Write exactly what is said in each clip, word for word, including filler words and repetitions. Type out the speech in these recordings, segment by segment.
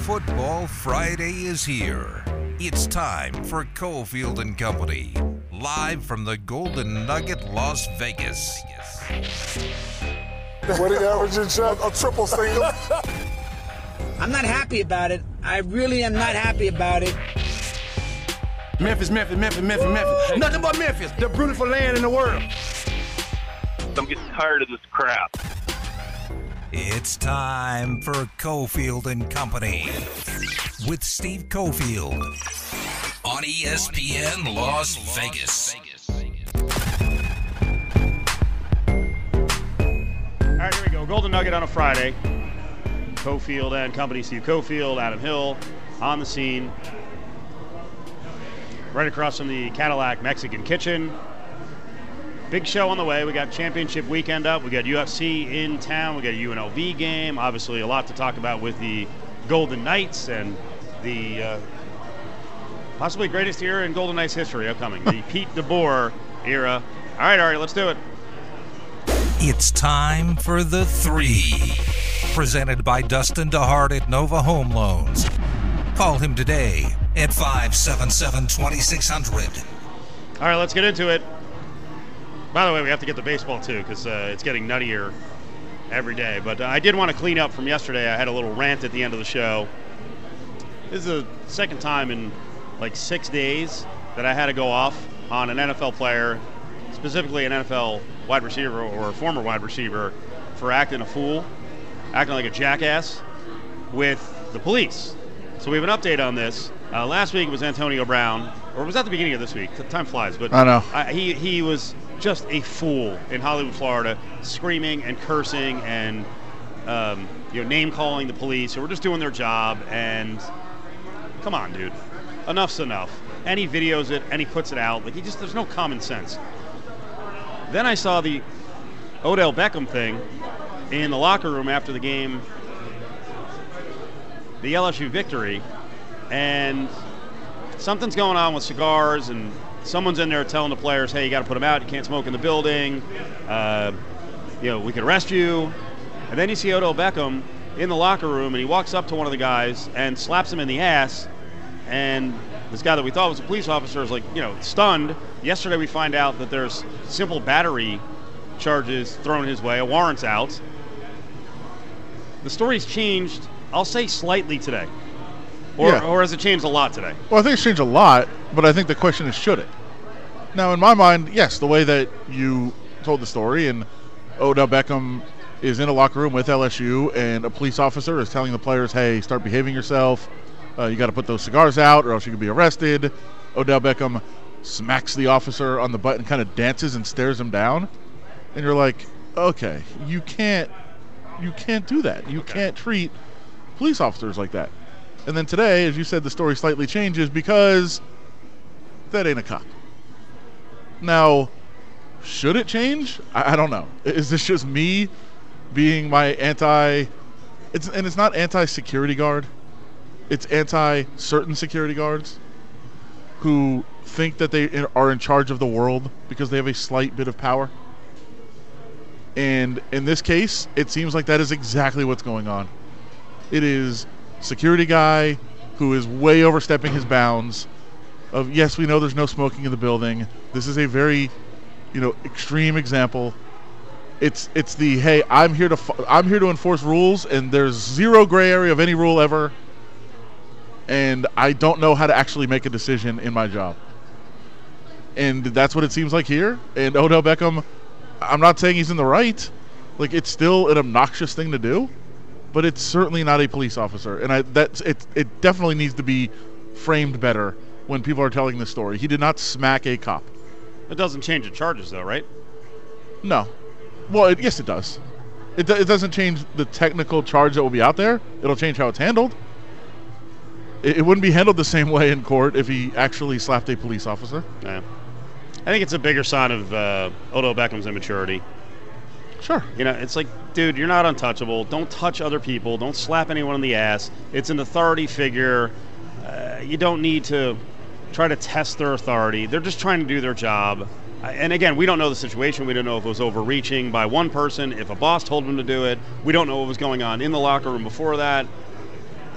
Football Friday is here. It's time for Cofield and Company, live from the Golden Nugget, Las Vegas. What do you average in shot? A triple single. I'm not happy about it. I really am not happy about it. Memphis, Memphis, Memphis, Memphis, Memphis. Nothing but Memphis, the beautiful land in the world. I'm getting tired of this crap. It's time for Cofield and Company with Steve Cofield on E S P N Las Vegas. All right, here we go. Golden Nugget on a Friday. Cofield and Company, Steve Cofield, Adam Hill on the scene. Right across from the Cadillac Mexican Kitchen. Big show on the way. We got championship weekend up. We got U F C in town. We got a U N L V game. Obviously, a lot to talk about with the Golden Knights and the uh, possibly greatest era in Golden Knights history upcoming, the Pete DeBoer era. All right, all right, let's do it. It's time for the three. Presented by Dustin DeHart at Nova Home Loans. Call him today at five seven seven, two six zero zero. All right, let's get into it. By the way, we have to get the baseball, too, because uh, it's getting nuttier every day. But uh, I did want to clean up from yesterday. I had a little rant at the end of the show. This is the second time in, like, six days that I had to go off on an N F L player, specifically an N F L wide receiver or former wide receiver, for acting a fool, acting like a jackass with the police. So we have an update on this. Uh, last week it was Antonio Brown, or was that the beginning of this week? Time flies. But I know. I, he, he was just a fool in Hollywood, Florida, screaming and cursing and um, you know, name-calling the police who were just doing their job. And come on, dude. Enough's enough. And he videos it, and he puts it out. Like, he just, there's no common sense. Then I saw the Odell Beckham thing in the locker room after the game, the L S U victory, and something's going on with cigars, and someone's in there telling the players, hey, you got to put them out. You can't smoke in the building. Uh, you know, we could arrest you. And then you see Odell Beckham in the locker room, and he walks up to one of the guys and slaps him in the ass. And this guy that we thought was a police officer is like, you know, stunned. Yesterday we find out that there's simple battery charges thrown his way. A warrant's out. The story's changed, I'll say slightly today. Or, yeah. or has it changed a lot today? Well, I think it's changed a lot, but I think the question is, should it? Now, in my mind, yes, the way that you told the story, and Odell Beckham is in a locker room with L S U, and a police officer is telling the players, hey, start behaving yourself. Uh, you got to put those cigars out or else you could be arrested. Odell Beckham smacks the officer on the butt and kind of dances and stares him down. And you're like, okay, you can't, you can't do that. You okay. can't treat police officers like that. And then today, as you said, the story slightly changes because that ain't a cop. Now, should it change? I, I don't know. Is this just me being my anti... It's and it's not anti-security guard. It's anti-certain security guards who think that they are in charge of the world because they have a slight bit of power. And in this case, it seems like that is exactly what's going on. It is security guy who is way overstepping his bounds of, yes, we know there's no smoking in the building. This is a very, you know, extreme example. It's it's the, hey, I'm here to I'm here to enforce rules, and there's zero gray area of any rule ever, and I don't know how to actually make a decision in my job. And that's what it seems like here. And Odell Beckham, I'm not saying he's in the right. Like, it's still an obnoxious thing to do, but it's certainly not a police officer. And I that's it it definitely needs to be framed better when people are telling this story. He did not smack a cop. It doesn't change the charges, though, right? No. Well, it, yes, it does. It, do, it doesn't change the technical charge that will be out there. It'll change how it's handled. It, it wouldn't be handled the same way in court if he actually slapped a police officer. Yeah. I think it's a bigger sign of uh, Odell Beckham's immaturity. Sure. You know, it's like, dude, you're not untouchable. Don't touch other people. Don't slap anyone in the ass. It's an authority figure. Uh, you don't need to try to test their authority. They're just trying to do their job. And again, we don't know the situation. We don't know if it was overreaching by one person, if a boss told him to do it. We don't know what was going on in the locker room before that.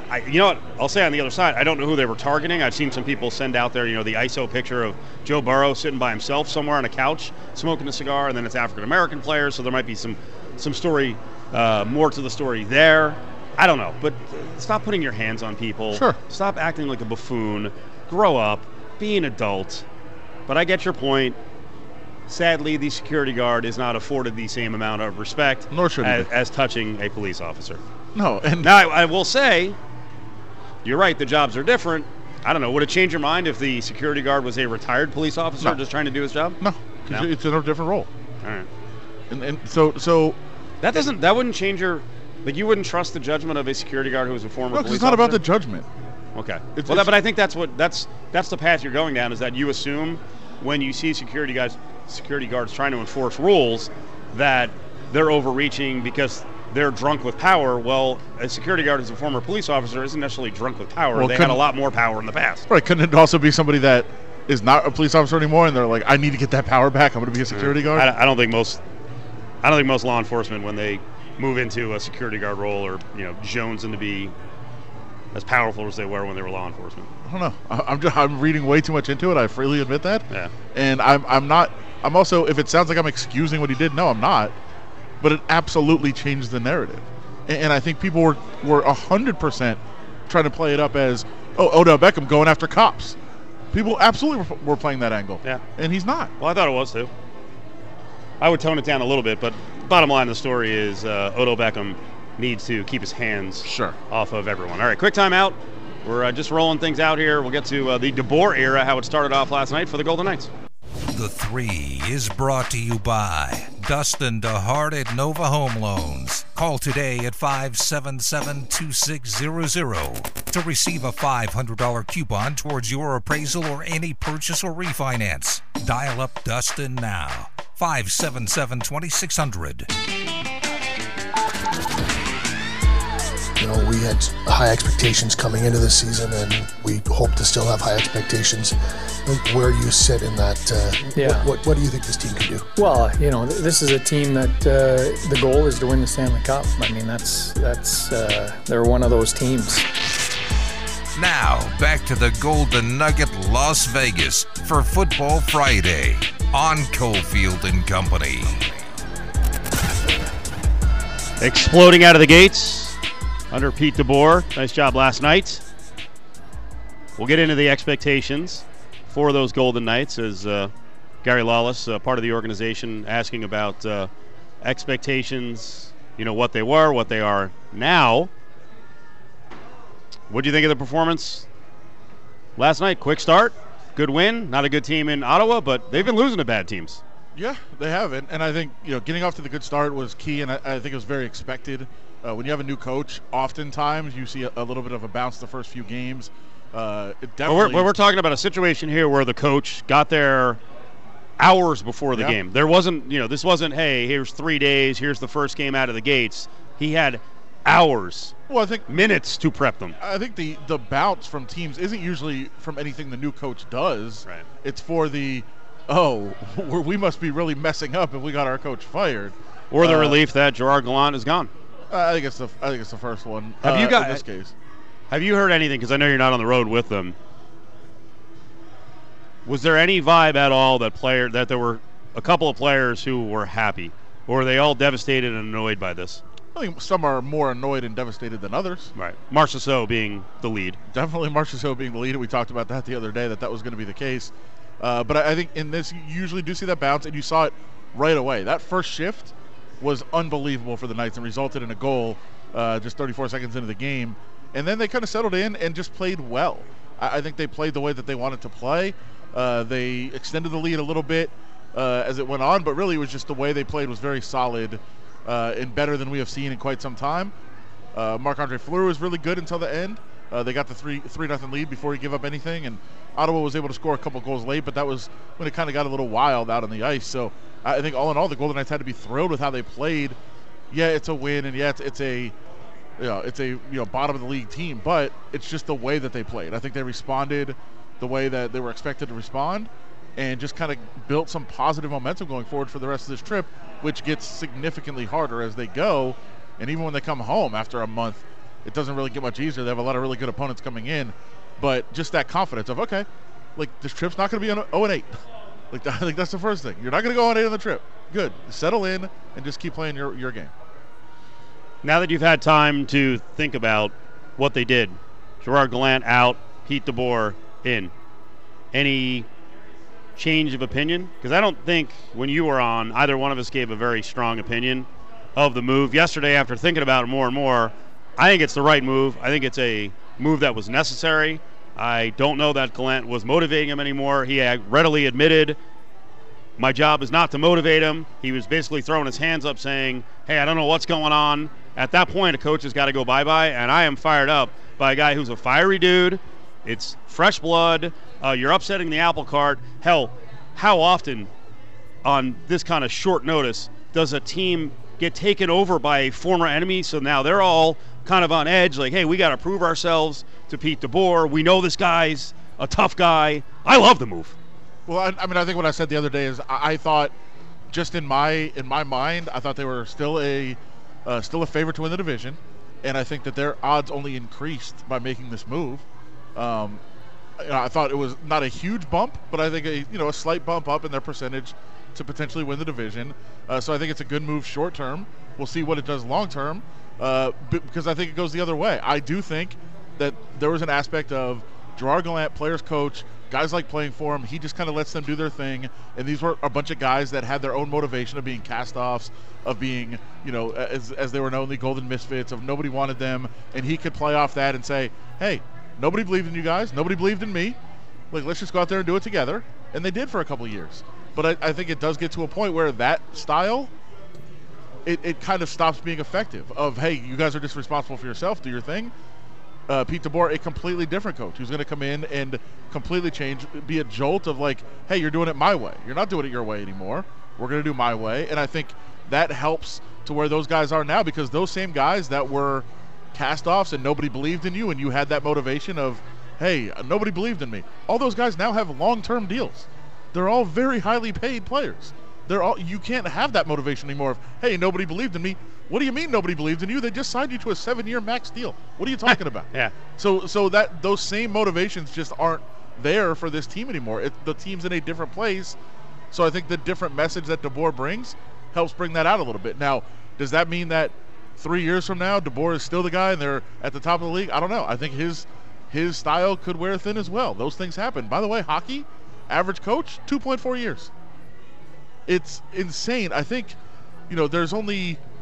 I, you know what? I'll say on the other side, I don't know who they were targeting. I've seen some people send out there, you know, the I S O picture of Joe Burrow sitting by himself somewhere on a couch smoking a cigar, and then it's African-American players, so there might be some, some story, uh, more to the story there. I don't know, but stop putting your hands on people. Sure. Stop acting like a buffoon. Grow up. Be an adult. But I get your point. Sadly, the security guard is not afforded the same amount of respect Nor should he as, be. as touching a police officer. No, and Now, I, I will say, you're right, the jobs are different. I don't know, would it change your mind if the security guard was a retired police officer No. just trying to do his job? no, 'cause No? it's in a different role. All right. And, and so, so That doesn't, that wouldn't change your, like you wouldn't trust the judgment of a security guard who was a former no, 'cause police it's not about the officer? judgment. Okay. It's- well, that, it's- but I think that's what, that's, that's the path you're going down, is that you assume when you see security guys, security guards trying to enforce rules that they're overreaching because they're drunk with power. Well, a security guard who's a former police officer isn't necessarily drunk with power. Well, they had couldn't- a lot more power in the past. Right? Couldn't it also be somebody that is not a police officer anymore, and they're like, I need to get that power back. I'm going to be a security guard. I, I don't think most, I don't think most law enforcement, when they move into a security guard role, or you know, jonesing to be as powerful as they were when they were law enforcement. I don't know. I- I'm just, I'm reading way too much into it. I freely admit that. Yeah. And I'm I'm not. I'm also. If it sounds like I'm excusing what he did, no, I'm not. But it absolutely changed the narrative, and, and I think people were were a hundred percent trying to play it up as, oh, Odell Beckham going after cops. People absolutely were, were playing that angle. Yeah. And he's not. Well, I thought it was too. I would tone it down a little bit, but bottom line of the story is uh, Odell Beckham needs to keep his hands Sure. off of everyone. All right, quick timeout. We're uh, just rolling things out here. We'll get to uh, the DeBoer era, how it started off last night for the Golden Knights. The Three is brought to you by Dustin DeHart at Nova Home Loans. Call today at five seven seven, two six zero zero to receive a five hundred dollars coupon towards your appraisal or any purchase or refinance. Dial up Dustin now. five seven seven, two six zero zero. You know, we had high expectations coming into the season, and we hope to still have high expectations. Like, where do you sit in that? Uh, Yeah. What, what What do you think this team can do? Well, you know, th- this is a team that uh, the goal is to win the Stanley Cup. I mean, that's that's uh, they're one of those teams. Now, back to the Golden Nugget Las Vegas for Football Friday on Cofield and Company. Exploding out of the gates under Pete DeBoer. Nice job last night. We'll get into the expectations for those Golden Knights as uh, Gary Lawless, uh, part of the organization, asking about uh, expectations, you know, what they were, what they are now. What do you think of the performance last night? Quick start, good win. Not a good team in Ottawa, but they've been losing to bad teams. Yeah, they haven't, and I think you know getting off to the good start was key, and I, I think it was very expected. Uh, when you have a new coach, oftentimes you see a, a little bit of a bounce the first few games. Uh, it But definitely, we're, we're talking about a situation here where the coach got there hours before the Yeah. game. There wasn't, you know, this wasn't, hey, here's three days, here's the first game out of the gates. He had hours, well, I think minutes to prep them. I think the the bounce from teams isn't usually from anything the new coach does. Right. It's for the oh, we're, we must be really messing up if we got our coach fired. Or the Uh, relief that Gerard Gallant is gone. I think it's the I think it's the first one. Have you uh, got- in this case? Have you heard anything, because I know you're not on the road with them, was there any vibe at all that player that there were a couple of players who were happy? Or were they all devastated and annoyed by this? I think some are more annoyed and devastated than others. Right. Marchessault being the lead. Definitely Marchessault being the leader. We talked about that the other day, that that was going to be the case. Uh, but I, I think in this, you usually do see that bounce, and you saw it right away. That first shift was unbelievable for the Knights and resulted in a goal uh, just thirty-four seconds into the game. And then they kind of settled in and just played well. I, I think they played the way that they wanted to play. Uh, they extended the lead a little bit uh, as it went on, but really it was just the way they played was very solid uh, and better than we have seen in quite some time. Uh, Marc-Andre Fleury was really good until the end. Uh, they got the three three nothing lead before he gave up anything, and Ottawa was able to score a couple goals late, but that was when it kind of got a little wild out on the ice. So I think all in all, the Golden Knights had to be thrilled with how they played. Yeah, it's a win, and yeah, it's, it's a you know, it's a you know bottom of the league team, but it's just the way that they played. I think they responded the way that they were expected to respond, and just kind of built some positive momentum going forward for the rest of this trip, which gets significantly harder as they go. And even when they come home after a month, it doesn't really get much easier. They have a lot of really good opponents coming in, but just that confidence of, okay, like this trip's not going to be an oh and eight. Like I think that's the first thing. You're not going to go oh and eight on the trip. Good. Settle in and just keep playing your, your game. Now that you've had time to think about what they did, Gerard Gallant out, Pete DeBoer in, any change of opinion? Because I don't think when you were on, either one of us gave a very strong opinion of the move. Yesterday, after thinking about it more and more, I think it's the right move. I think it's a move that was necessary. I don't know that Gallant was motivating him anymore. He readily admitted, my job is not to motivate him. He was basically throwing his hands up saying, hey, I don't know what's going on. At that point, a coach has got to go bye-bye, and I am fired up by a guy who's a fiery dude. It's fresh blood. Uh, you're upsetting the apple cart. Hell, how often on this kind of short notice does a team get taken over by a former enemy? So now they're all kind of on edge, like, hey, we got to prove ourselves to Pete DeBoer. We know this guy's a tough guy. I love the move. Well, I, I mean, I think what I said the other day is I, I thought, just in my in my mind, I thought they were still a uh, still a favorite to win the division, and I think that their odds only increased by making this move. Um, you know, I thought it was not a huge bump, but I think a you know a slight bump up in their percentage to potentially win the division. Uh, so I think it's a good move short term. We'll see what it does long term, uh, because I think it goes the other way. I do think that there was an aspect of Gerard Gallant, players coach, guys like playing for him. He just kind of lets them do their thing, and these were a bunch of guys that had their own motivation of being cast-offs, of being, you know, as, as they were known, the golden misfits, of nobody wanted them, and he could play off that and say, hey, nobody believed in you guys, nobody believed in me, like, let's just go out there and do it together, and they did for a couple of years. But I, I think it does get to a point where that style, it, it kind of stops being effective, of, hey, you guys are just responsible for yourself, do your thing. Uh, Pete DeBoer, a completely different coach who's going to come in and completely change, be a jolt of like, hey, you're doing it my way. You're not doing it your way anymore. We're going to do my way. And I think that helps to where those guys are now, because those same guys that were cast-offs and nobody believed in you and you had that motivation of, hey, nobody believed in me. All those guys now have long-term deals. They're all very highly paid players. They're all, you can't have that motivation anymore of, hey, nobody believed in me. What do you mean nobody believed in you? They just signed you to a seven-year max deal. What are you talking about? Yeah. So so that those same motivations just aren't there for this team anymore. It, the team's in a different place. So I think the different message that DeBoer brings helps bring that out a little bit. Now, does that mean that three years from now DeBoer is still the guy and they're at the top of the league? I don't know. I think his his style could wear thin as well. Those things happen. By the way, hockey, average coach, two point four years. It's insane. I think, you know, there's only –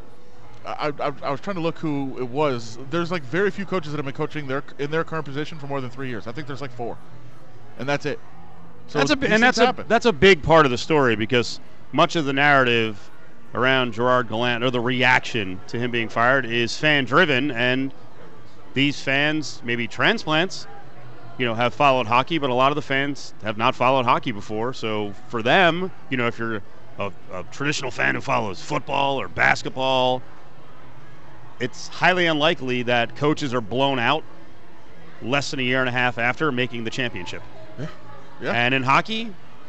I, I, I was trying to look who it was. There's like very few coaches that have been coaching their in their current position for more than three years. I think there's like four, and that's it. So that's a and that's a, that's a big part of the story, because much of the narrative around Gerard Gallant, or the reaction to him being fired, is fan driven, and these fans, maybe transplants, you know, have followed hockey, but a lot of the fans have not followed hockey before. So for them, you know, if you're a, a traditional fan who follows football or basketball, it's highly unlikely that coaches are blown out less than a year and a half after making the championship. Yeah. Yeah. And in hockey,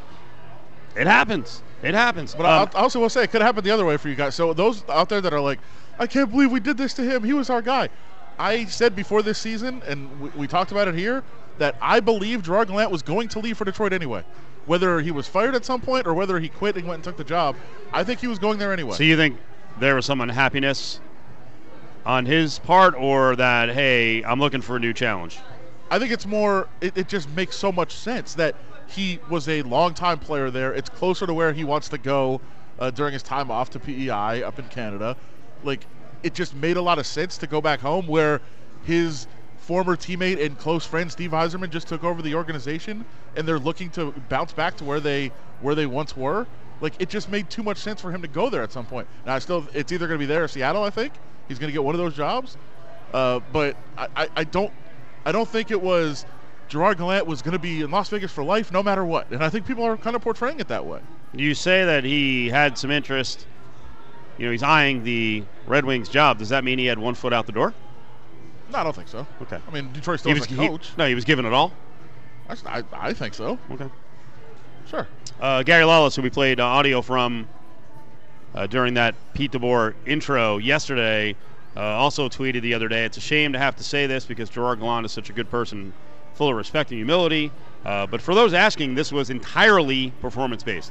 it happens. It happens. But um, I also will say it could happen the other way for you guys. So those out there that are like, I can't believe we did this to him. He was our guy. I said before this season, and we, we talked about it here, that I believe Gerard Gallant was going to leave for Detroit anyway. Whether he was fired at some point or whether he quit and went and took the job, I think he was going there anyway. So you think there was some unhappiness on his part, or that, hey, I'm looking for a new challenge? I think it's more, it, it just makes so much sense that he was a longtime player there. It's closer to where he wants to go uh, during his time off to P E I up in Canada. Like, it just made a lot of sense to go back home where his former teammate and close friend Steve Yzerman just took over the organization, and they're looking to bounce back to where they where they once were. Like, it just made too much sense for him to go there at some point. Now, I still, it's either going to be there or Seattle, I think. He's going to get one of those jobs, uh, but I, I, I don't, I don't think it was Gerard Gallant was going to be in Las Vegas for life, no matter what. And I think people are kind of portraying it that way. You say that he had some interest. You know, he's eyeing the Red Wings job. Does that mean he had one foot out the door? No, I don't think so. Okay. I mean, Detroit still has a coach. He, no, he was given it all. I, I think so. Okay. Sure. Uh, Gary Lawless, who we played uh, audio from Uh, during that Pete DeBoer intro yesterday, uh, also tweeted the other day, it's a shame to have to say this because Gerard Gallant is such a good person, full of respect and humility. Uh, but for those asking, this was entirely performance-based.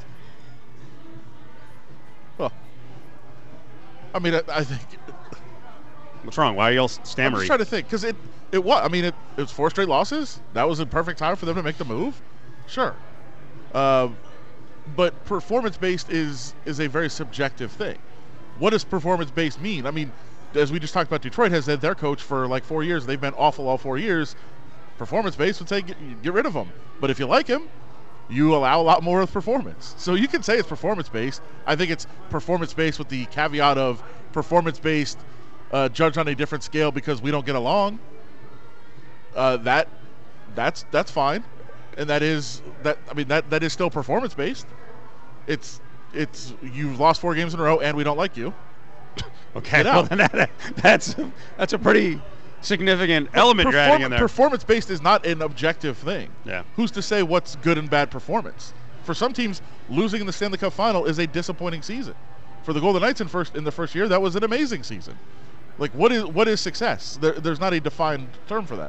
Well, I mean, I, I think... What's wrong? Why are you all stammery? I'm just trying to think, because it, it was, I mean, it, it was four straight losses. That was a perfect time for them to make the move. Sure. Uh, but performance-based is is a very subjective thing. What does performance-based mean? I mean, as we just talked about, Detroit has had their coach for like four years. They've been awful all four years. Performance-based would say get, get rid of him. But if you like him, you allow a lot more of performance. So you can say it's performance-based. I think it's performance-based with the caveat of performance-based uh, judged on a different scale because we don't get along. Uh, that that's that's fine, and that is that. I mean that that is still performance-based. It's it's you've lost four games in a row, and we don't like you. Okay, well, then that, that's that's a pretty significant element Perform- you're adding in there. Performance-based is not an objective thing. Yeah. Who's to say what's good and bad performance? For some teams, losing in the Stanley Cup Final is a disappointing season. For the Golden Knights in first in the first year, that was an amazing season. Like, what is what is success? There, there's not a defined term for that.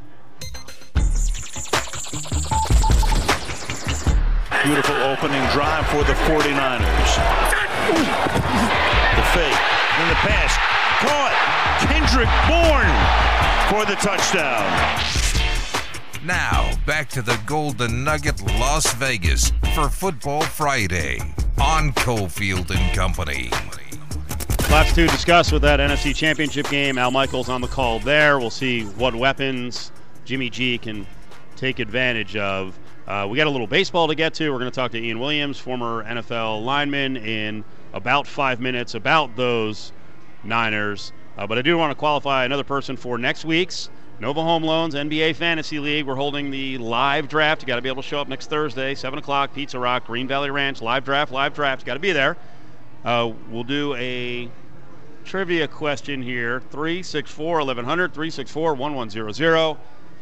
Beautiful opening drive for the forty-niners. The fake, then the pass, caught. Kendrick Bourne for the touchdown. Now, back to the Golden Nugget Las Vegas for Football Friday on Cofield and Company. Lots to discuss with that N F C Championship game. Al Michaels on the call there. We'll see what weapons Jimmy G can take advantage of. Uh, we got a little baseball to get to. We're going to talk to Ian Williams, former N F L lineman, in about five minutes about those Niners. Uh, but I do want to qualify another person for next week's Nova Home Loans N B A Fantasy League. We're holding the live draft. You got to be able to show up next Thursday, seven o'clock, Pizza Rock, Green Valley Ranch. Live draft, live draft. You got to be there. Uh, we'll do a trivia question here. three six four, eleven hundred, three six four, one one zero zero.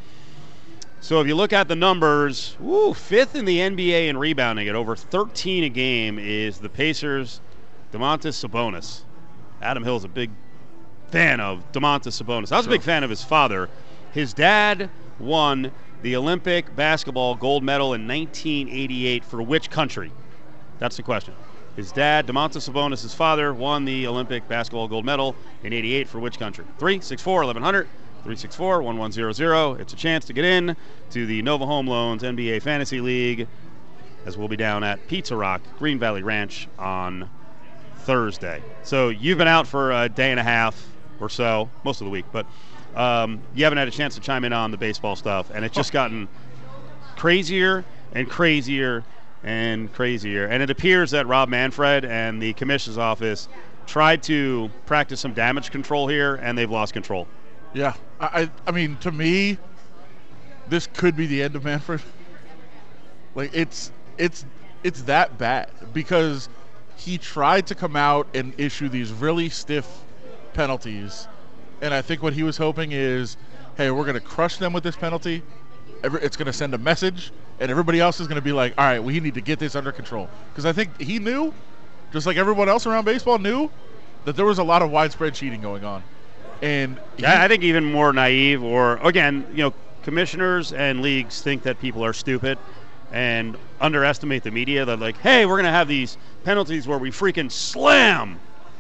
So if you look at the numbers, woo, fifth in the N B A in rebounding at over thirteen a game is the Pacers' Domantas Sabonis. Adam Hill's a big fan of Domantas Sabonis. I was a big fan of his father. His dad won the Olympic basketball gold medal in nineteen eighty-eight for which country? That's the question. His dad, Domantas Sabonis, his father, won the Olympic basketball gold medal in eighty-eight for which country? three six four, eleven hundred. three six four, one one zero zero. It's a chance to get in to the Nova Home Loans N B A Fantasy League, as we'll be down at Pizza Rock, Green Valley Ranch on Thursday. So you've been out for a day and a half or so, most of the week, but um, you haven't had a chance to chime in on the baseball stuff, and it's just gotten crazier and crazier and crazier. And it appears that Rob Manfred and the commissioner's office tried to practice some damage control here, and they've lost control. Yeah, I, I mean, to me, this could be the end of Manfred. Like, it's it's it's that bad because he tried to come out and issue these really stiff penalties, and I think what he was hoping is, hey, we're going to crush them with this penalty. It's going to send a message, and everybody else is going to be like, all right, we need to get this under control. Because I think he knew, just like everyone else around baseball knew, that there was a lot of widespread cheating going on. And he, I think even more naive, or again, you know, commissioners and leagues think that people are stupid and underestimate the media. They're like, hey, we're going to have these penalties where we freaking slam,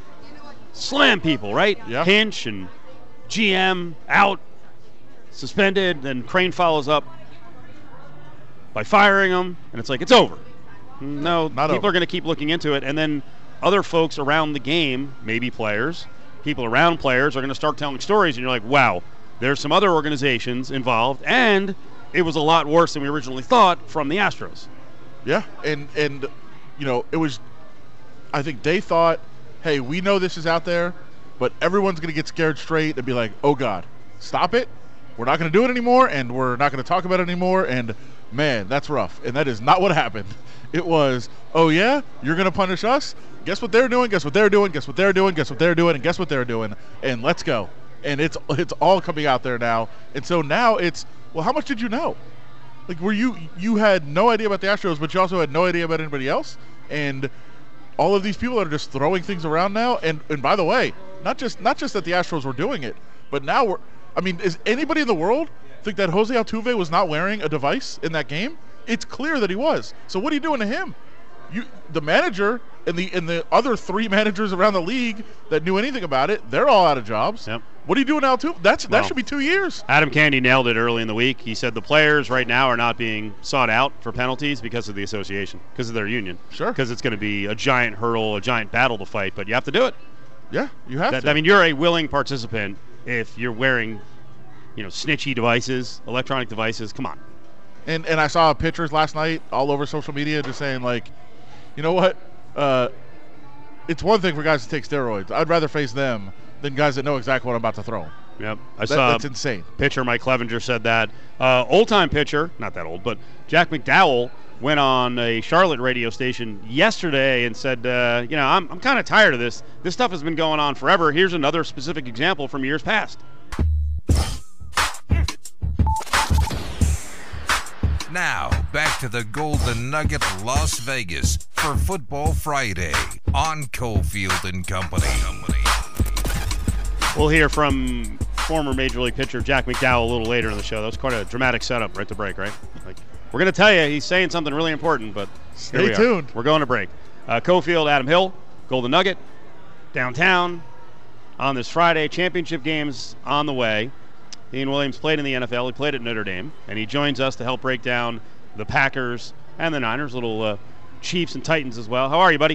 slam people, right? Yeah. Hinch and G M out, suspended, then Crane follows up by firing them, and it's like, it's over. No, Not people over. are going to keep looking into it, and then other folks around the game, maybe players, people around players, are going to start telling stories, and you're like, wow, there's some other organizations involved, and it was a lot worse than we originally thought from the Astros. Yeah, and, and you know, it was, I think they thought, hey, we know this is out there, but everyone's going to get scared straight and be like, oh, God, stop it. We're not going to do it anymore, and we're not going to talk about it anymore, and, man, that's rough. And that is not what happened. It was, oh, yeah, you're going to punish us? Guess what they're doing, guess what they're doing, guess what they're doing, guess what they're doing, and guess what they're doing, and let's go. And it's it's all coming out there now. And so now it's, well, how much did you know? Like, were you you had no idea about the Astros, but you also had no idea about anybody else? And all of these people that are just throwing things around now, and, and by the way, Not just not just that the Astros were doing it, but now we're. I mean, is anybody in the world think that Jose Altuve was not wearing a device in that game? It's clear that he was. So what are you doing to him? You, the manager and the and the other three managers around the league that knew anything about it, they're all out of jobs. Yep. What are you doing now, too? That's Well, that should be two years. Adam Candy nailed it early in the week. He said the players right now are not being sought out for penalties because of the association, because of their union. Sure. Because it's going to be a giant hurdle, a giant battle to fight, but you have to do it. Yeah, you have That, to. I mean, you're a willing participant if you're wearing, you know, snitchy devices, electronic devices. Come on. And and I saw pictures last night all over social media just saying, like, you know what? Uh, it's one thing for guys to take steroids. I'd rather face them than guys that know exactly what I'm about to throw. Yep. I That- saw that's insane. Pitcher Mike Clevenger said that. Uh, old-time pitcher, not that old, but Jack McDowell went on a Charlotte radio station yesterday and said, uh, you know, I'm, I'm kind of tired of this. This stuff has been going on forever. Here's another specific example from years past. Now, back to the Golden Nugget Las Vegas for Football Friday on Cofield and Company. We'll hear from former Major League pitcher Jack McDowell a little later in the show. That was quite a dramatic setup right to break, right? Like, we're going to tell you he's saying something really important, but Stay here we tuned. Are. We're going to break. Uh, Cofield, Adam Hill, Golden Nugget, downtown on this Friday. Championship games on the way. Ian Williams played in the N F L. He played at Notre Dame, and he joins us to help break down the Packers and the Niners, little uh, Chiefs and Titans as well. How are you, buddy?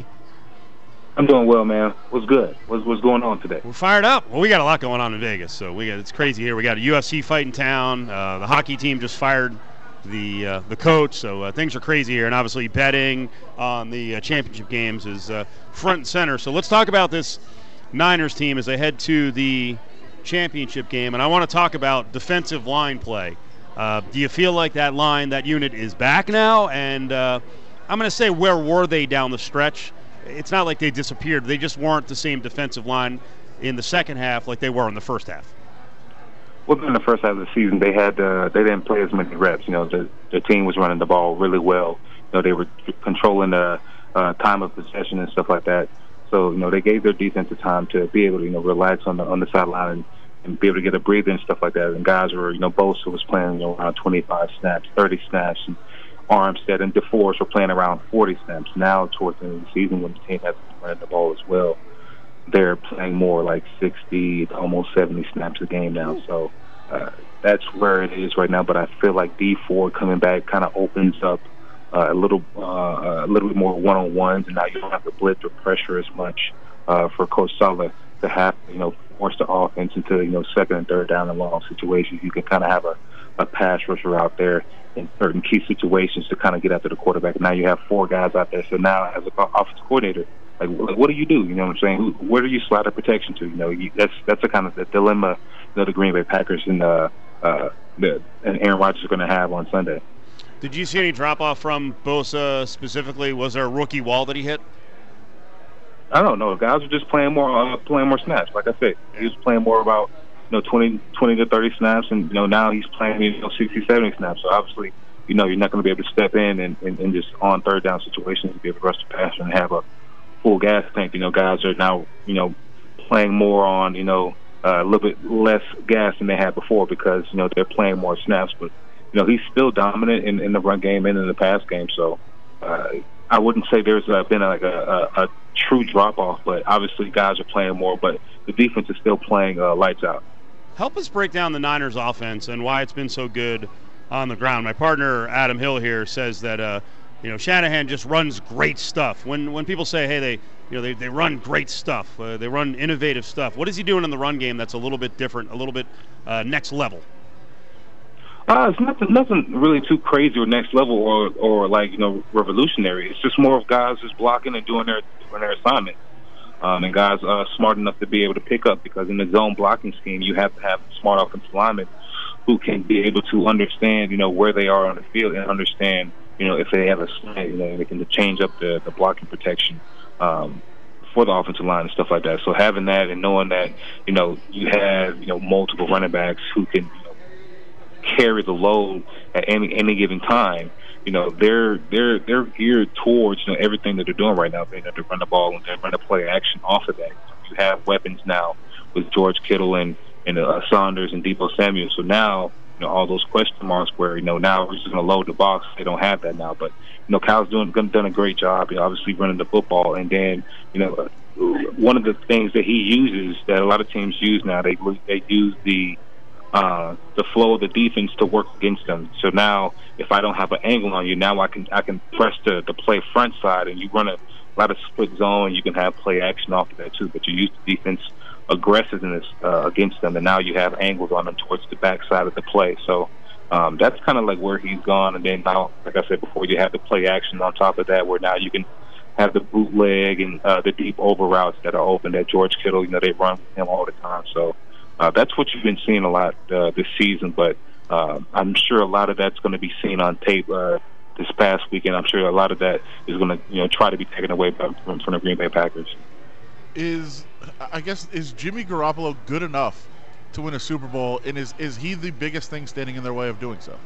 I'm doing well, man. What's good? What's what's going on today? We're fired up. Well, we got a lot going on in Vegas, so we got it's crazy here. We got a U F C fight in town. Uh, the hockey team just fired the uh, the coach, so uh, things are crazy here. And obviously, betting on the uh, championship games is uh, front and center. So let's talk about this Niners team as they head to the championship game. And I want to talk about defensive line play. Uh, do you feel like that line, that unit, is back now? And uh, I'm going to say, where were they down the stretch? It's not like they disappeared. They just weren't the same defensive line in the second half like they were in the first half. Well, in the first half of the season, they had uh, they didn't play as many reps. You know, the the team was running the ball really well. You know, they were controlling the uh, time of possession and stuff like that. So, you know, they gave their defensive time to be able to, you know, relax on the on the sideline and, and be able to get a breather and stuff like that. And guys were, you know, Bosa was playing, you know, around twenty-five snaps, thirty snaps, and Armstead and DeForest were playing around forty snaps. Now, towards the end of the season, when the team has been running the ball as well, they're playing more like sixty to almost seventy snaps a game now. So uh, that's where it is right now. But I feel like D Ford coming back kind of opens up uh, a little uh, a little bit more one-on-ones, and now you don't have to blitz or pressure as much uh, for Coach Saleh to have, you know, force the offense into, you know, second and third down and long situations. You can kind of have a, a pass rusher out there in certain key situations to kind of get after the quarterback. Now you have four guys out there. So now, as an offensive coordinator, like, what do you do? You know what I'm saying? Where do you slide the protection to? You know, you, that's that's the kind of the dilemma, you know, the Green Bay Packers and uh, uh, the, and Aaron Rodgers are going to have on Sunday. Did you see any drop-off from Bosa specifically? Was there a rookie wall that he hit? I don't know. Guys are just playing more, uh, playing more snaps. Like I said, he was playing more about, you know, twenty, twenty to thirty snaps, and, you know, now he's playing, you know, sixty, seventy snaps. So obviously, you know, you're not going to be able to step in and, and, and just on third down situations be able to rush the passer and have a full gas tank. You know, guys are now, you know, playing more on, you know, uh, a little bit less gas than they had before because, you know, they're playing more snaps. But, you know, he's still dominant in, in the run game and in the pass game. So uh, I wouldn't say there's uh, been a, like a, a, a true drop-off, but obviously guys are playing more. But the defense is still playing uh, lights out. Help us break down the Niners offense and why it's been so good on the ground. My partner, Adam Hill, here says that, uh, you know, Shanahan just runs great stuff. When when people say, hey, they you know they, they run great stuff, uh, they run innovative stuff, what is he doing in the run game that's a little bit different, a little bit uh, next level? Uh, it's nothing, nothing really too crazy or next level or, or like, you know, revolutionary. It's just more of guys just blocking and doing their doing their assignment. Um, and guys are uh, smart enough to be able to pick up, because in the zone blocking scheme, you have to have smart offensive linemen who can be able to understand, you know, where they are on the field and understand, you know, if they have a slant, you know, they can change up the, the blocking protection um, for the offensive line and stuff like that. So having that and knowing that, you know, you have, you know, multiple running backs who can, you know, carry the load at any any given time. You know, they're they're they're geared towards, you know, everything that they're doing right now. They have to run the ball and they run the play action off of that. You have weapons now with George Kittle and, and uh, Saunders and Deebo Samuel. So now, you know, all those question marks where, you know, now we're just going to load the box. They don't have that now. But, you know, Kyle's doing done a great job, you know, obviously running the football. And then, you know, one of the things that he uses that a lot of teams use now, they they use the uh, the flow of the defense to work against them. So now, if I don't have an angle on you, now I can I can press the, the play front side, and you run a, a lot of split zone. You can have play action off of that too, but you use the defense aggressiveness uh, against them, and now you have angles on them towards the back side of the play. So um, that's kind of like where he's gone. And then now, like I said before, you have the play action on top of that, where now you can have the bootleg and uh, the deep over routes that are open that George Kittle, you know, they run with him all the time. So uh, that's what you've been seeing a lot uh, this season. But uh, I'm sure a lot of that's going to be seen on tape uh, this past weekend. I'm sure a lot of that is going to, you know, try to be taken away by, from, from the Green Bay Packers. Is, I guess, is Jimmy Garoppolo good enough to win a Super Bowl, and is, is he the biggest thing standing in their way of doing so?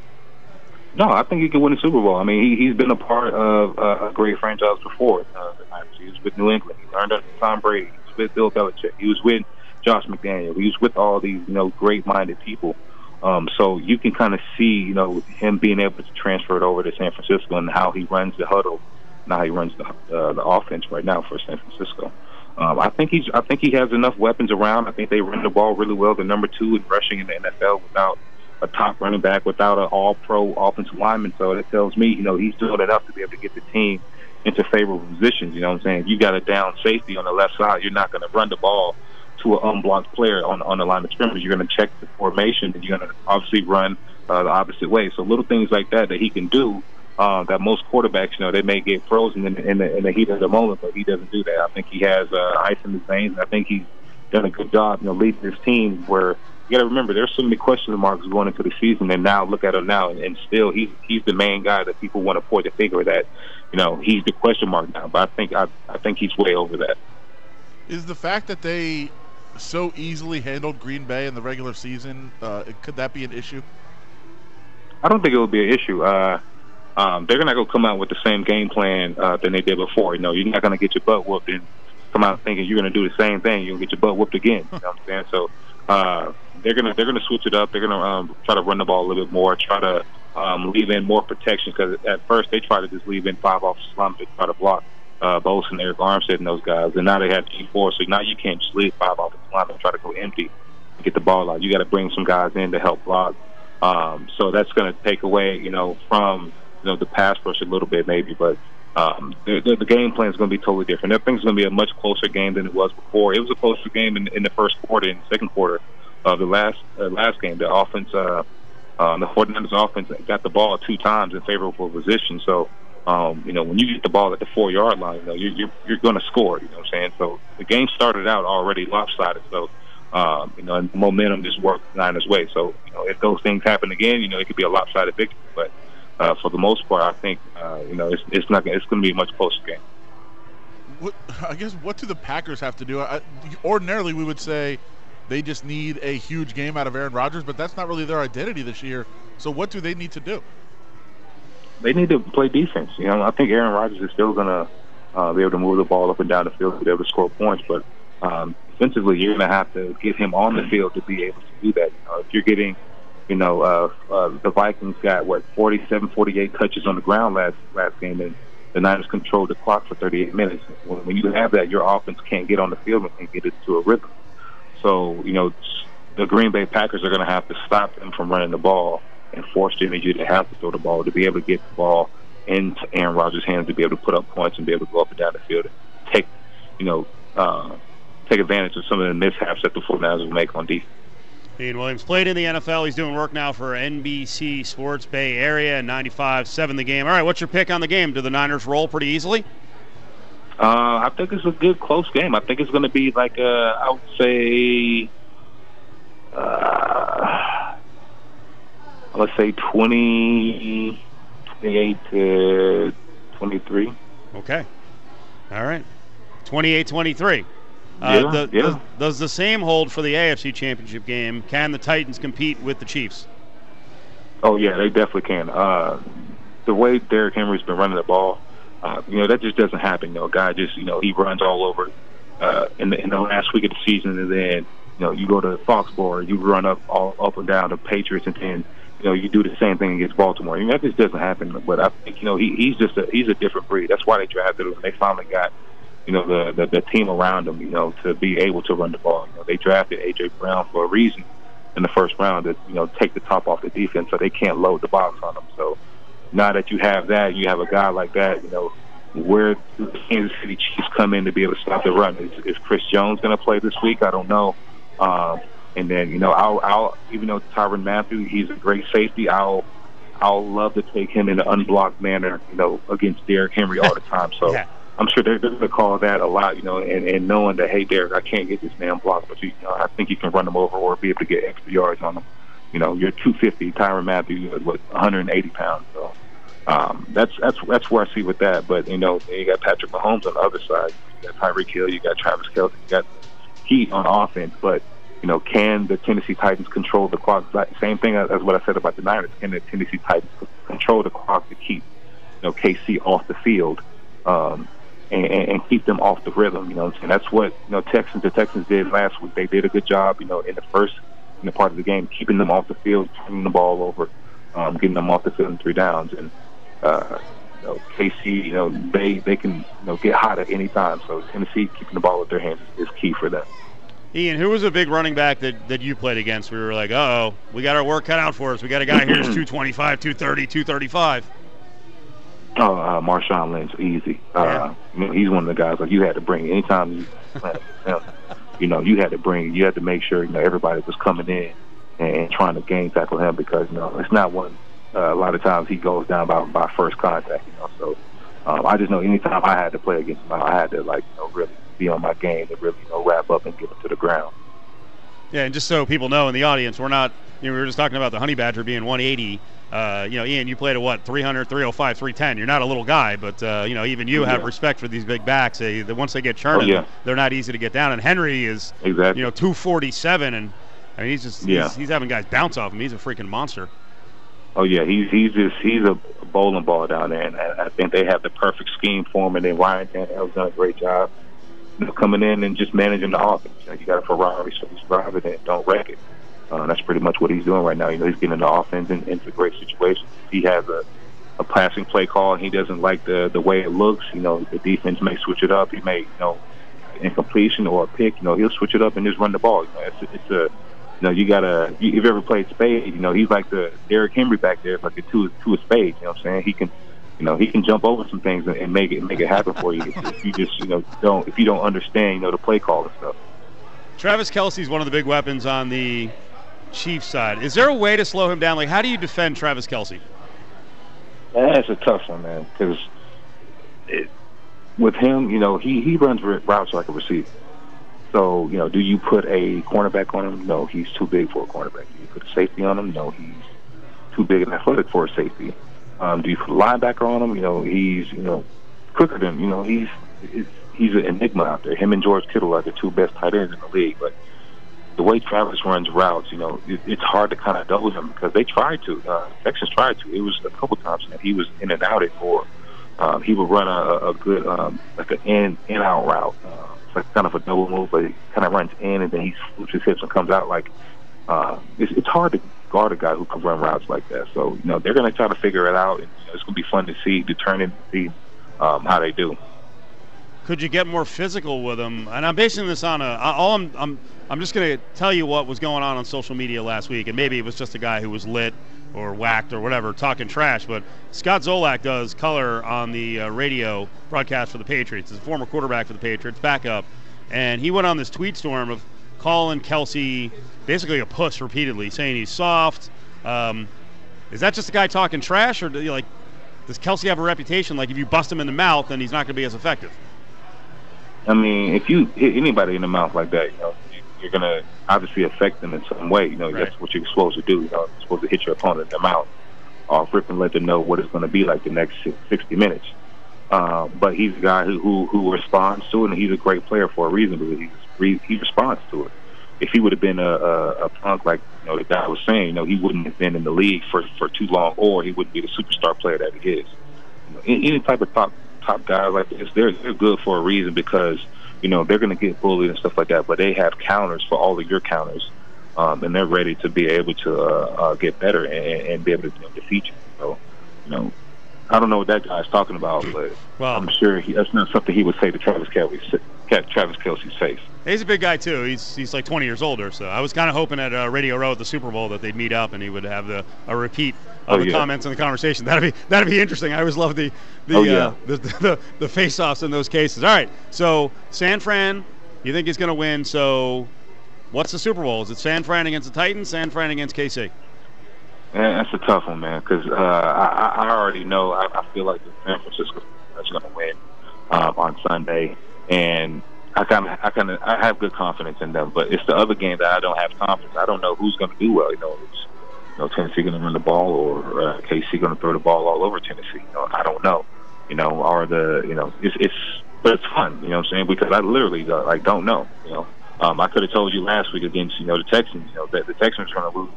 No, I think he can win a Super Bowl. I mean, he, he's been a part of uh, a great franchise before. Uh, he was with New England. He learned under Tom Brady. He was with Bill Belichick. He was with Josh McDaniel. He was with all these, you know, great-minded people. Um, so you can kind of see, you know, him being able to transfer it over to San Francisco and how he runs the huddle, and how he runs the uh, the offense right now for San Francisco. Um, I think he's. I think he has enough weapons around. I think they run the ball really well. They're number two in rushing in the N F L without a top running back, without an all-pro offensive lineman. So that tells me, you know, he's doing enough to be able to get the team into favorable positions. You know what I'm saying? If you got a down safety on the left side, you're not going to run the ball to an unblocked player on, on the line of scrimmage. You're going to check the formation, and you're going to obviously run uh, the opposite way. So little things like that that he can do uh, that most quarterbacks, you know, they may get frozen in, in, the, in the heat of the moment, but he doesn't do that. I think he has uh, ice in his veins, and I think he's done a good job, you know, leading this team where – you got to remember, there's so many question marks going into the season, and now look at him now, and, and still he's he's the main guy that people want to point the finger that, you know, he's the question mark now. But I think I I think he's way over that. Is the fact that they so easily handled Green Bay in the regular season, uh, could that be an issue? I don't think it would be an issue. Uh, um, they're gonna go come out with the same game plan uh, than they did before. You know, you're not gonna get your butt whooped and come out thinking you're gonna do the same thing. You're gonna get your butt whooped again. You know what I'm saying? So. Uh, they're gonna they're gonna switch it up. They're gonna um, try to run the ball a little bit more. Try to um, leave in more protection, because at first they try to just leave in five offensive linemen to try to block uh, Bosa and Eric Armstead and those guys. And now they have G four, so now you can't just leave five offensive linemen and try to go empty and get the ball out. You got to bring some guys in to help block. Um, so that's going to take away, you know, from you know the pass rush a little bit maybe, but. Um, the, the, the game plan is going to be totally different. I think it's going to be a much closer game than it was before. It was a closer game in, in the first quarter and second quarter of the last uh, last game. The offense, uh, uh, the 49ers offense got the ball two times in favorable position. So, um, you know, when you get the ball at the four-yard line, you know, you're, you're, you're going to score, you know what I'm saying? So the game started out already lopsided. So, um, you know, and momentum just worked Niners' way. So, you know, if those things happen again, you know, it could be a lopsided victory. But Uh, for the most part, I think uh, you know it's it's not it's going to be a much closer game. What, I guess what do the Packers have to do? I, ordinarily, we would say they just need a huge game out of Aaron Rodgers, but that's not really their identity this year. So, what do they need to do? They need to play defense. You know, I think Aaron Rodgers is still going to uh, be able to move the ball up and down the field to be able to score points, but um, defensively, you're going to have to get him on the field to be able to do that. You know, if you're getting You know, uh, uh, the Vikings got, what, forty-seven, forty-eight touches on the ground last last game, and the Niners controlled the clock for thirty-eight minutes. When, when you have that, your offense can't get on the field and get it to a rhythm. So, you know, the Green Bay Packers are going to have to stop them from running the ball and force Jimmy G to have to throw the ball to be able to get the ball into Aaron Rodgers' hands to be able to put up points and be able to go up and down the field and take, you know, uh, take advantage of some of the mishaps that the 49ers will make on defense. Ian Williams played in the N F L. He's doing work now for N B C Sports Bay Area, ninety-five seven the game. All right, what's your pick on the game? Do the Niners roll pretty easily? Uh, I think it's a good, close game. I think it's going to be like, a, I would say, uh, let's say twenty, twenty-eight to twenty-three. Okay. All right. twenty-eight twenty-three. Uh, yeah, the, yeah. Does, does the same hold for the A F C Championship game? Can the Titans compete with the Chiefs? Oh, yeah, they definitely can. Uh, the way Derrick Henry's been running the ball, uh, you know, that just doesn't happen. You know, a guy just, you know, he runs all over uh, in the in the last week of the season, and then you know you go to Foxborough, you run up all up and down the Patriots, and then you know you do the same thing against Baltimore. I mean, that just doesn't happen. But I think you know he, he's just a he's a different breed. That's why they drafted him. They finally got you know the, the the team around him, you know, to be able to run the ball. You know, they drafted A J Brown for a reason in the first round to you know take the top off the defense, so they can't load the box on them. So now that you have that, you have a guy like that, you know. Where the Kansas City Chiefs come in to be able to stop the run. Is, is Chris Jones going to play this week? I don't know. Um, and then, you know, I'll, I'll even though Tyrann Mathieu, he's a great safety, I'll I'll love to take him in an unblocked manner, you know, against Derrick Henry all the time. So yeah. I'm sure they're, they're going to call that a lot, you know, and, and knowing that, hey, Derrick, I can't get this man blocked, but you, you know, I think you can run him over or be able to get extra yards on him. You know, you're two fifty, Tyrann Mathieu is, what, one hundred eighty pounds, so. Um, that's that's that's where I see with that. But you know, you got Patrick Mahomes on the other side. You got Tyreek Hill. You got Travis Kelce. You got Heat on offense. But you know, can the Tennessee Titans control the clock? Same thing as what I said about the Niners. Can the Tennessee Titans control the clock to keep you know K C off the field um, and, and keep them off the rhythm? You know, and that's what you know Texans the Texans did last week. They did a good job. You know, in the first in the part of the game, keeping them off the field, turning the ball over, um, getting them off the field in three downs and. Uh, you know, K C, you know, they they can you know get hot at any time. So Tennessee keeping the ball with their hands is key for them. Ian, who was a big running back that, that you played against? We were like, uh-oh, we got our work cut out for us. We got a guy here who's two twenty-five, two thirty, two thirty-five. Oh, uh, Marshawn Lynch, easy. Uh, yeah. You know, he's one of the guys like you had to bring anytime you, uh, you know, you had to bring, you had to make sure you know everybody was coming in and trying to game tackle him because you know it's not one. Uh, a lot of times he goes down by, by first contact, you know. So um, I just know anytime I had to play against him, I had to like you know really be on my game to really you know wrap up and get him to the ground. Yeah, and just so people know in the audience, we're not. You know, we were just talking about the Honey Badger being one eighty. Uh, you know, Ian, you played at what three hundred, three oh five, three ten. You're not a little guy, but uh, you know, even you yeah. have respect for these big backs. They, they, once they get churning, oh, yeah. they're not easy to get down. And Henry is exactly. you know two forty-seven, and I mean he's just yeah. he's, he's having guys bounce off him. He's a freaking monster. Oh yeah, he's he's just he's a bowling ball down there, and I, I think they have the perfect scheme for him. And then Ryan Tannehill's done a great job, you know, coming in and just managing the offense. You know, you got a Ferrari, so he's driving it, don't wreck it. Uh, that's pretty much what he's doing right now. You know, he's getting the offense in, into great situations. He has a, a passing play call, and he doesn't like the the way it looks. You know, the defense may switch it up. He may, you know, incompletion or a pick. You know, he'll switch it up and just run the ball. You know, it's, it's a You know, you gotta. If you ever played spade, you know he's like the Derrick Henry back there, like a two to a spade. You know what I'm saying? He can, you know, he can jump over some things and, and make it make it happen for you. If, if you just, you know, don't if you don't understand, you know, the play call and stuff. Travis Kelce is one of the big weapons on the Chiefs side. Is there a way to slow him down? Like, how do you defend Travis Kelce? That's a tough one, man. Because with him, you know, he he runs routes like a receiver. So, you know, do you put a cornerback on him? No, he's too big for a cornerback. Do you put a safety on him? No, he's too big and athletic for a safety. Um, do you put a linebacker on him? You know, he's, you know, quicker than, you know, he's he's an enigma out there. Him and George Kittle are the two best tight ends in the league. But the way Travis runs routes, you know, it, it's hard to kind of double him because they tried to. Uh, Texans tried to. It was a couple times that he was in and out it for. Um, he would run a, a good, um, like an in, in-out route. Uh, It's like kind of a double move, but he kind of runs in and then he swoops his hips and comes out like uh, it's, it's hard to guard a guy who can run routes like that. So, you know, they're going to try to figure it out, and you know, it's going to be fun to see, determine, see um, how they do. Could you get more physical with him? And I'm basing this on a. All I'm, I'm, I'm just going to tell you what was going on on social media last week, and maybe it was just a guy who was lit or whacked or whatever, talking trash. But Scott Zolak does color on the uh, radio broadcast for the Patriots. He's a former quarterback for the Patriots, backup. And he went on this tweet storm of calling Kelce basically a puss repeatedly, saying he's soft. Um, is that just a guy talking trash, or do you, like, does Kelce have a reputation like if you bust him in the mouth, then he's not going to be as effective? I mean, if you hit anybody in the mouth like that, you know, you're going to obviously affect them in some way. You know, right. That's what you're supposed to do. You know, you're supposed to hit your opponent in the mouth off rip and let them know what it's going to be like the next sixty minutes. Uh, but he's a guy who, who who responds to it, and he's a great player for a reason because he, he responds to it. If he would have been a, a, a punk like you know the guy was saying, you know, he wouldn't have been in the league for, for too long, or he wouldn't be the superstar player that he is. You know, any, any type of top top guys like this, they're they're good for a reason because you know, they're going to get bullied and stuff like that, but they have counters for all of your counters, um, and they're ready to be able to uh, uh, get better and, and be able to, you know, defeat you. So, you know, I don't know what that guy's talking about, but well, I'm sure he, that's not something he would say to Travis Kelce's, Travis Kelce's face. He's a big guy too. He's he's like twenty years older, so I was kind of hoping at uh, Radio Row at the Super Bowl that they'd meet up and he would have the a repeat of oh, the yeah. comments and the conversation. That'd be that'd be interesting. I always love the the oh, yeah. uh, the, the the face-offs in those cases. All right, so San Fran, you think he's going to win? So, what's the Super Bowl? Is it San Fran against the Titans? San Fran against K C? Man, that's a tough one, man, because uh, I, I already know. I, I feel like the San Francisco is going to win um, on Sunday, and I kind of, I kind of, I have good confidence in them. But it's the other game that I don't have confidence. I don't know who's going to do well. You know, is, you know, Tennessee going to run the ball, or uh, K C going to throw the ball all over Tennessee? You know, I don't know. You know, or the, you know, it's, it's, but it's fun. You know what I'm saying? Because I literally uh, like don't know. You know, um, I could have told you last week against, you know, the Texans. You know, that the Texans are going to lose.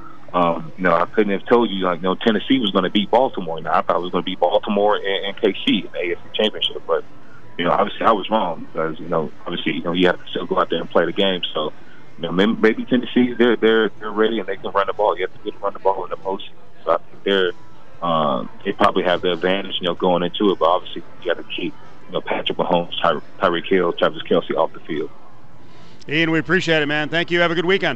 Um, you know, I couldn't have told you, like, you know, Tennessee was going to beat Baltimore. Now, I thought it was going to beat Baltimore and, and K C in the A F C Championship. But, you know, obviously I was wrong because, you know, obviously, you know, you have to still go out there and play the game. So, you know, maybe, maybe Tennessee, they're, they're, they're ready and they can run the ball. You have to get to run the ball in the postseason. So I think they're, um, they probably have the advantage, you know, going into it. But obviously you got to keep, you know, Patrick Mahomes, Ty- Tyreek Hill, Travis Kelce off the field. Ian, we appreciate it, man. Thank you. Have a good weekend.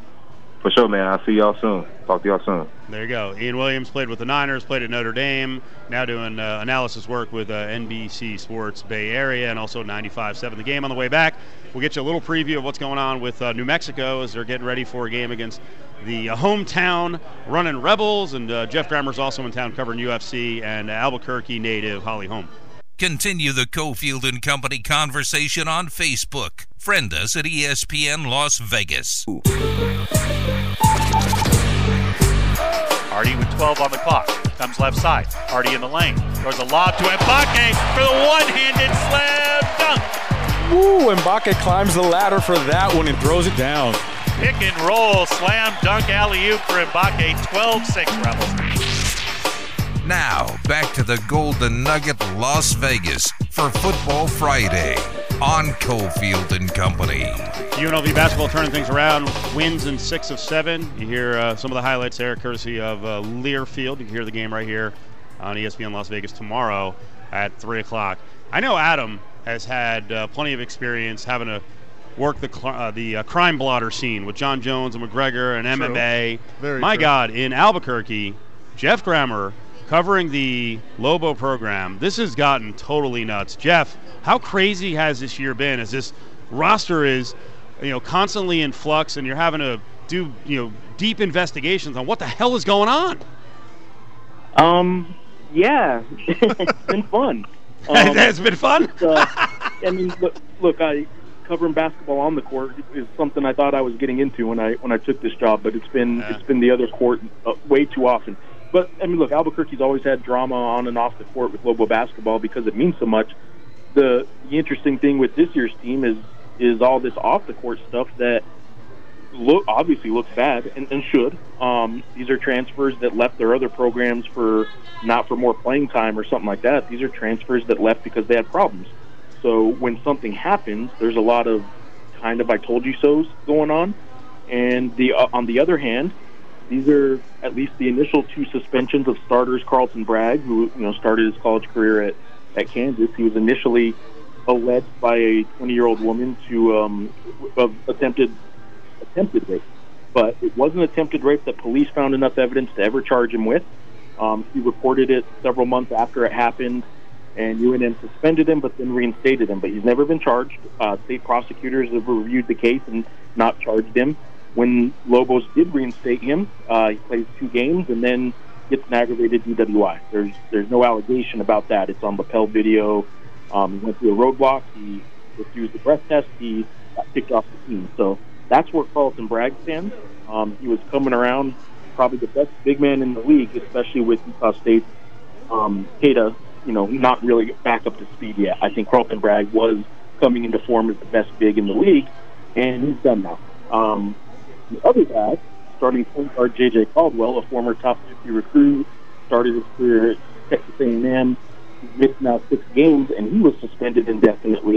For sure, man. I'll see y'all soon. Talk to y'all soon. There you go. Ian Williams played with the Niners, played at Notre Dame, now doing uh, analysis work with uh, N B C Sports Bay Area and also ninety-five seven The Game on the way back. We'll get you a little preview of what's going on with uh, New Mexico as they're getting ready for a game against the uh, hometown running Rebels. And uh, Jeff Grammer's also in town covering U F C, and Albuquerque native Holly Holm. Continue the Cofield and Company conversation on Facebook. Friend us at E S P N Las Vegas. Hardy with twelve on the clock. Comes left side. Hardy in the lane. Throws a lob to Mbake for the one-handed slam dunk. Woo, Mbake climbs the ladder for that one and throws it down. Pick and roll, slam dunk alley-oop for Mbake. twelve six Rebels. Now, back to the Golden Nugget Las Vegas for Football Friday on Cofield and Company. U N L V basketball turning things around, wins in six of seven. You hear uh, some of the highlights there, courtesy of uh, Learfield. You can hear the game right here on E S P N Las Vegas tomorrow at three o'clock. I know Adam has had uh, plenty of experience having to work the cl- uh, the uh, crime blotter scene with John Jones and McGregor and M M A. Very My true. God, in Albuquerque, Jeff Grammer covering the Lobo program. This has gotten totally nuts. Jeff, how crazy has this year been as this roster is, you know, constantly in flux and you're having to do, you know, deep investigations on what the hell is going on? Um, yeah, it's been fun. Um, it's been fun? uh, I mean, look, look, I covering basketball on the court is something I thought I was getting into when I when I took this job, but it's been Yeah. it's been the other court uh, way too often. But, I mean, look, Albuquerque's always had drama on and off the court with Lobo basketball because it means so much. The, the interesting thing with this year's team is is all this off-the-court stuff that look obviously looks bad and, and should. Um, these are transfers that left their other programs for not for more playing time or something like that. These are transfers that left because they had problems. So when something happens, there's a lot of kind of I told you so's going on. And the uh, on the other hand, these are at least the initial two suspensions of starters Carlton Bragg, who you know started his college career at, at Kansas. He was initially alleged by a twenty-year-old woman to um, of attempted attempted rape, but it wasn't attempted rape that police found enough evidence to ever charge him with. Um, he reported it several months after it happened, and U N M suspended him, but then reinstated him. But he's never been charged. Uh, state prosecutors have reviewed the case and not charged him. When Lobos did reinstate him, uh, he plays two games and then gets an aggravated D W I. There's there's no allegation about that. It's on lapel video. Um, he went through a roadblock. He refused the breath test. He got kicked off the team. So that's where Carlton Bragg stands. Um, he was coming around, probably the best big man in the league, especially with Utah State's um, Keita, you know, not really back up to speed yet. I think Carlton Bragg was coming into form as the best big in the league, and he's done now. Um, The other guy, starting point guard J J Caldwell, a former top fifty recruit, started his career at Texas A and M. He's missed now six games, and he was suspended indefinitely.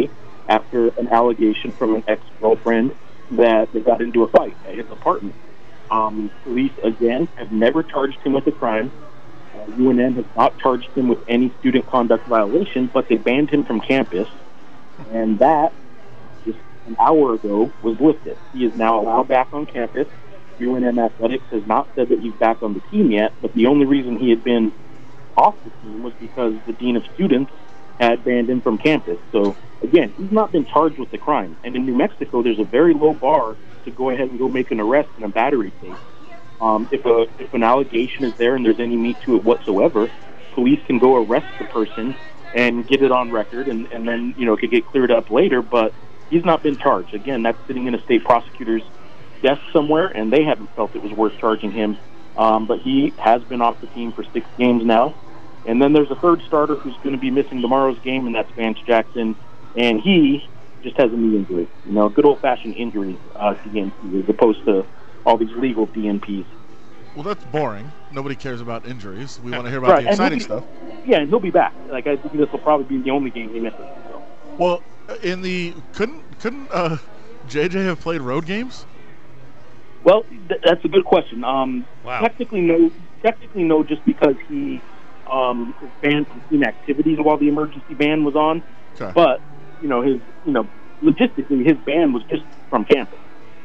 after an allegation from an ex-girlfriend that they got into a fight at his apartment. Um, police, again, have never charged him with a crime. Uh, U N M has not charged him with any student conduct violation, but they banned him from campus, and that, just an hour ago, was lifted. He is now allowed back on campus. U N M Athletics has not said that he's back on the team yet, but the only reason he had been off the team was because the dean of students had banned him from campus. So, again, he's not been charged with the crime. And in New Mexico, there's a very low bar to go ahead and go make an arrest in a battery case. Um, if, a, if an allegation is there and there's any meat to it whatsoever, police can go arrest the person and get it on record, and, and then, you know, it could get cleared up later, but he's not been charged. Again, that's sitting in a state prosecutor's desk somewhere, and they haven't felt it was worth charging him. Um, but he has been off the team for six games now. And then there's a third starter who's going to be missing tomorrow's game, and that's Vance Jackson. And he just has a knee injury. You know, good old-fashioned injury, uh, D N P, as opposed to all these legal D N Ps. Well, that's boring. Nobody cares about injuries. We want to hear about Right, the exciting be, stuff. Yeah, and he'll be back. Like, I think this will probably be the only game he misses. So. Well, in the couldn't couldn't uh, J J have played road games? Well, th- that's a good question. Um, wow. Technically, no. Technically, no. Just because he um, was banned from team activities while the emergency ban was on. Okay. But you know, his you know, logistically, his ban was just from campus.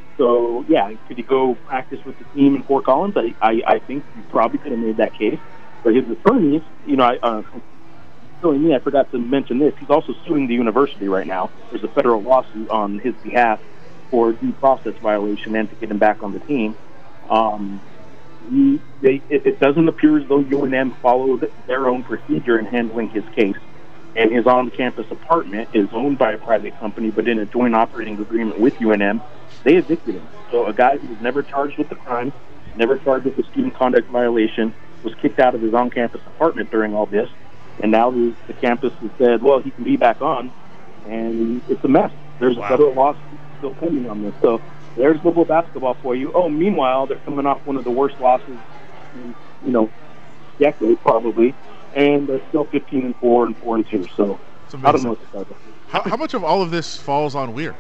So yeah, could he go practice with the team in Fort Collins? I I, I think he probably could have made that case. But his attorneys, you know, I. Uh, Silly me, I forgot to mention this. He's also suing the university right now. There's a federal lawsuit on his behalf for due process violation and to get him back on the team. Um, he, they, it, it doesn't appear as though U N M followed their own procedure in handling his case. And his on-campus apartment is owned by a private company, but in a joint operating agreement with U N M, they evicted him. So a guy who was never charged with the crime, never charged with a student conduct violation, was kicked out of his on-campus apartment during all this. And now the, the campus has said, well, he can be back on, and it's a mess. There's wow. a federal lawsuit still pending on this. So there's Louisville basketball for you. Oh, meanwhile, they're coming off one of the worst losses in, you know, decades probably, and they're still fifteen and four and four and two. So I don't know what to start with. How, how much of all of this falls on Weir?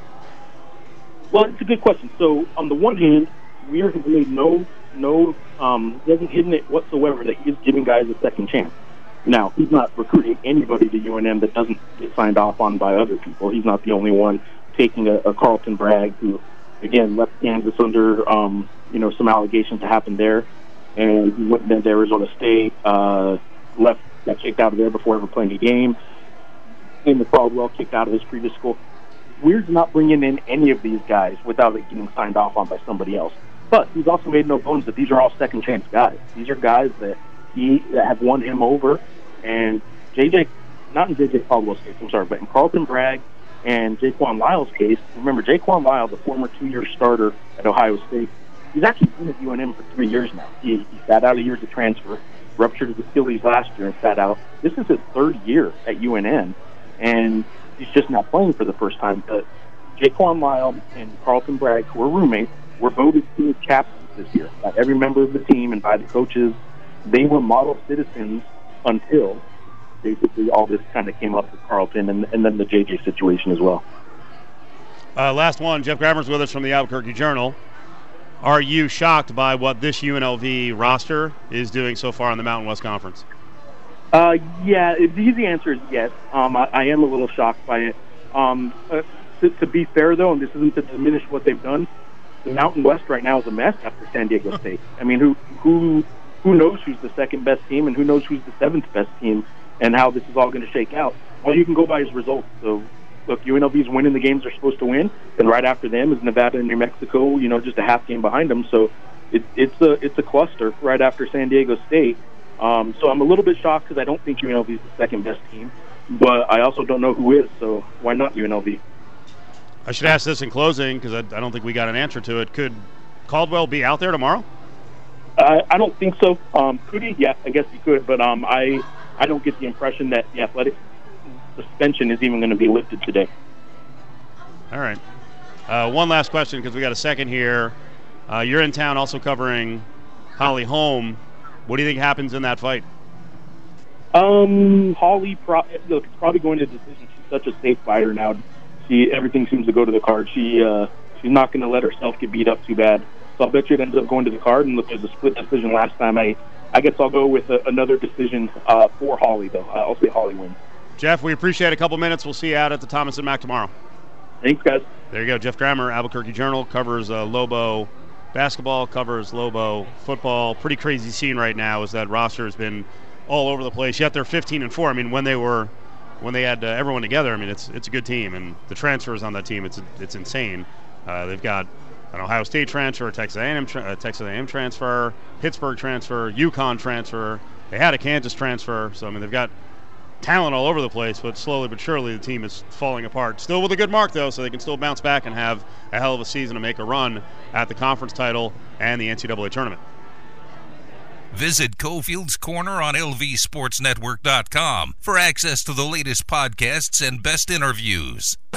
Well, it's a good question. So on the one hand, Weir has made no, no, um, he hasn't hidden it whatsoever that he's giving guys a second chance. Now, he's not recruiting anybody to U N M that doesn't get signed off on by other people. He's not the only one taking a, a Carlton Bragg who, again, left Kansas under, um, you know, some allegations that happened there. And he went into Arizona State, uh, left, got kicked out of there before ever playing a game. Came to Caldwell, kicked out of his previous school. Weird's not bringing in any of these guys without it getting signed off on by somebody else. But he's also made no bones that these are all second-chance guys. These are guys that he that have won him over, and J J, not in J J Caldwell's case, I'm sorry, but in Carlton Bragg and Jaquan Lyles' case, remember Jaquan Lyles, the former two-year starter at Ohio State, he's actually been at U N M for three years now. He, he sat out a year to transfer, ruptured his Achilles last year and sat out. This is his third year at U N M, and he's just not playing for the first time. But Jaquan Lyles and Carlton Bragg, who are roommates, were voted team captains this year by every member of the team and by the coaches. They were model citizens until basically all this kind of came up with Carlton and, and then the J J situation as well. Uh, last one, Jeff Grammer's with us from the Albuquerque Journal. Are you shocked by what this U N L V roster is doing so far in the Mountain West Conference? Uh, yeah, the easy answer is yes. Um, I, I am a little shocked by it. Um, uh, to, to be fair, though, and this isn't to diminish what they've done, the Mountain West right now is a mess after San Diego State. I mean, who who who knows who's the second best team and who knows who's the seventh best team and how this is all going to shake out? All you can go by is results. So, look, U N L V's winning the games they're supposed to win, and right after them is Nevada and New Mexico, you know, just a half game behind them. So it, it's a it's a cluster right after San Diego State. Um, so I'm a little bit shocked because I don't think U N L V is the second best team, but I also don't know who is, so why not U N L V? I should ask this in closing because I, I don't think we got an answer to it. Could Caldwell be out there tomorrow? Uh, I don't think so. Um, could he? Yeah, I guess he could, but um, I I don't get the impression that the athletic suspension is even going to be lifted today. All right. Uh, one last question because we got a second here. Uh, you're in town also covering Holly Holm. What do you think happens in that fight? Um, Holly, pro- look, it's probably going to decision. She's such a safe fighter now. she everything seems to go to the Card. She uh, she's not going to let herself get beat up too bad. So I'll bet you it ends up going to the Card. And look, it was a split decision last time. I I guess I'll go with a, another decision uh, for Holly, though. Uh, I'll say Holly wins. Jeff, we appreciate a couple minutes. We'll see you out at the Thomas and Mack tomorrow. Thanks, guys. There you go. Jeff Grammer, Albuquerque Journal, covers uh, Lobo basketball, covers Lobo football. Pretty crazy scene right now is that roster has been all over the place. Yet they're fifteen and four. I mean, when they were, when they had uh, everyone together, I mean, it's it's a good team, and the transfers on that team, it's it's insane. Uh, they've got an Ohio State transfer, a Texas A and M, tra- uh, Texas A and M transfer, Pittsburgh transfer, UConn transfer. They had a Kansas transfer. So I mean, they've got talent all over the place, but slowly but surely the team is falling apart. Still with a good mark, though, so they can still bounce back and have a hell of a season to make a run at the conference title and the N C double A tournament. Visit Cofield's Corner on L V Sports Network dot com for access to the latest podcasts and best interviews.